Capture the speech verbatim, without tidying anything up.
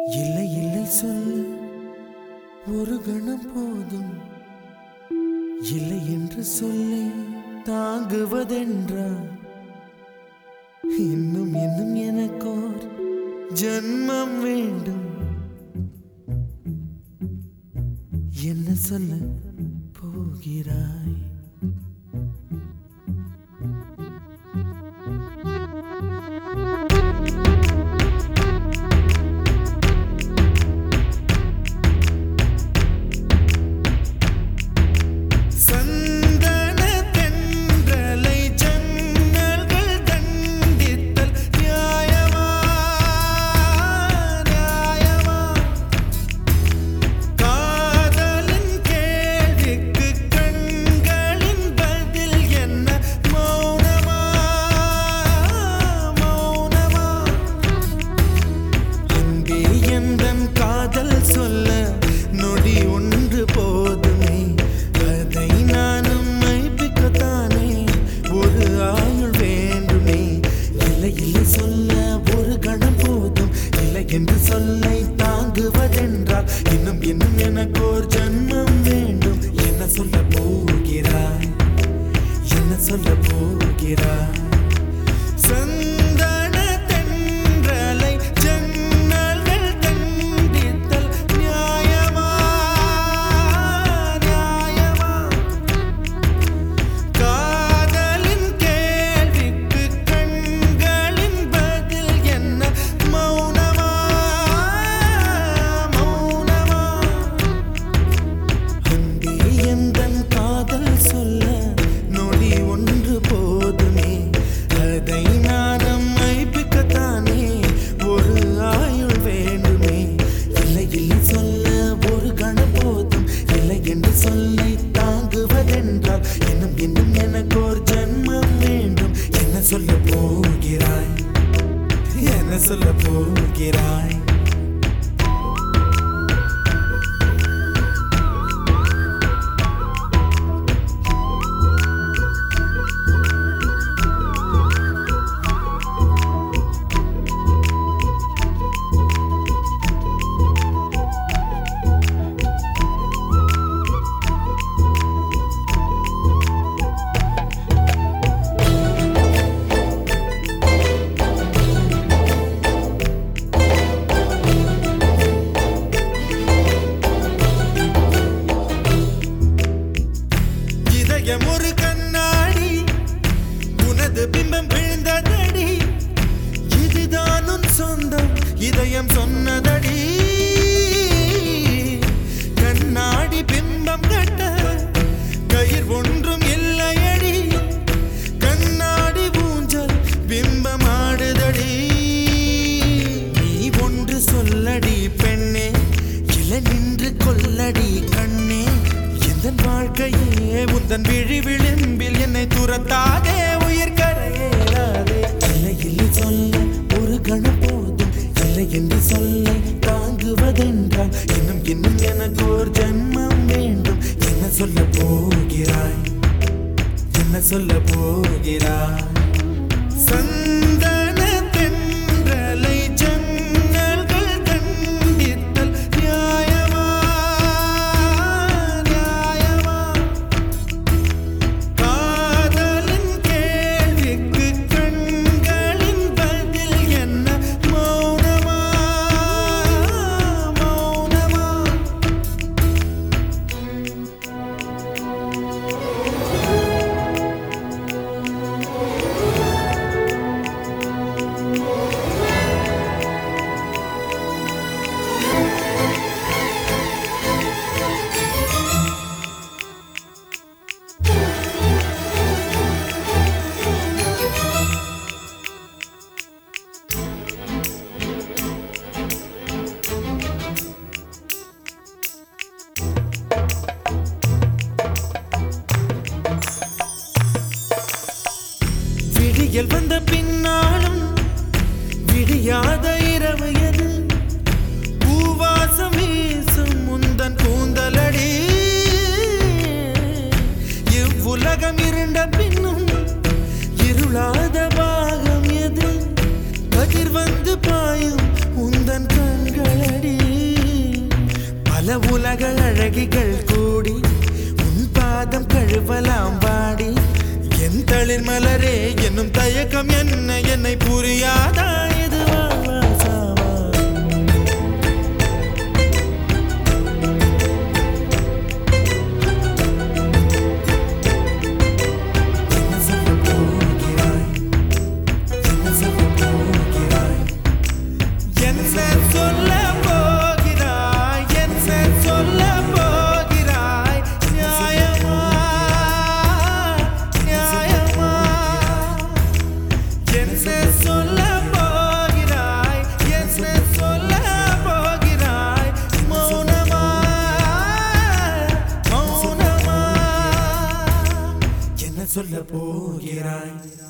இல்லை இல்லை சொல்ல ஒரு கணம் போதும், இல்லை என்று சொல்லை தாங்குவதென்றா? இன்னும் இன்னும் எனக்கோர் ஜன்மம் வேண்டும். என்ன சொல்ல போகிறாய்? என்று சொல்லை தாங்குவதென்றால் இன்னும் இன்னும் எனக்கோர் ஜன்மம் வேண்டும். என்ன சொல்ல போகிறாய்? என்ன சொல்ல போகிறாய்? சந்தன தென்றலை ஜன்னல்கள் தண்டித்தல் நியாயமா நியாயமா? காதலின் கேள்விக்கு கண்களின் பதில் என்ன? மௌனமா மௌனமா? அன்பே எந்தன் காதல் சொல்ல நொடி ஒன்று போதுமே, அதை நானும் மைப்பிக்கத்தானே ஒரு ஆயுள் வேண்டுமே. இல்லை இல்லை சொல்ல ஒரு கணம் போதும், இல்லை என்று சொல்லை தாங்குவதென்றால் இன்னும் இன்னும் எனக்கோர் ஜன்மம் வேண்டும். என்ன சொல்ல போகிறாய்? என்ன சொல்ல போகிறாய்? ஒரு கண்ணாடி உனது பிம்பம் விழுந்ததடி, இதுதான் உன் சொந்தம் இதயம் சொன்னதடி. கண்ணாடி பிம்பம் கட்ட கயிர் ஒன்றும் இல்லையடி, கண்ணாடி ஊஞ்சல் பிம்பம் ஆடுதடி. நீ ஒன்று சொல்லடி பெண்ணே, இல நின்று கொல்லடி கண்ணே. எந்தன் வாழ்க்கையே உந்தன் விழி விளிம்பில் என்னை துரத்தாதே, உயிர் கரையேறாதே. இல்லை இல்லை சொல்ல ஒரு கணம் போதும், இல்லை என்று சொல்லை தாங்குவதென்றால் இன்னும் இன்னும் எனக்கு ஒரு ஜன்மம் வேண்டும். என்ன சொல்ல போகிறாய்? என்ன சொல்ல போகிறாய்? சந்தன தென்றலை ஜன்னல்கள் தண்டித்தல் நியாயமா நியாயமா? காதலின் கேள்விக்கு கண்களின் பதில் என்ன? மௌனமா மௌனமா? விடியல் வந்த பின்னாலும் விடியாத இரவு எது? பூவாசம் வீசும் முந்தன் கூந்தலடி. இவ்வுலகம் இருண்ட பின்னும் இருளாத பாகம் எது? கதிர் வந்து பாயும் உந்தன் கண்களடி. அழகிகள் கூடி உன் பாதம் கழுவலாம் வாடி என் தளிர் மலரே என்னும் தயக்கம் என்ன என்னை புரியாதா இதுவா சாவா சொல்ல போகிறாய்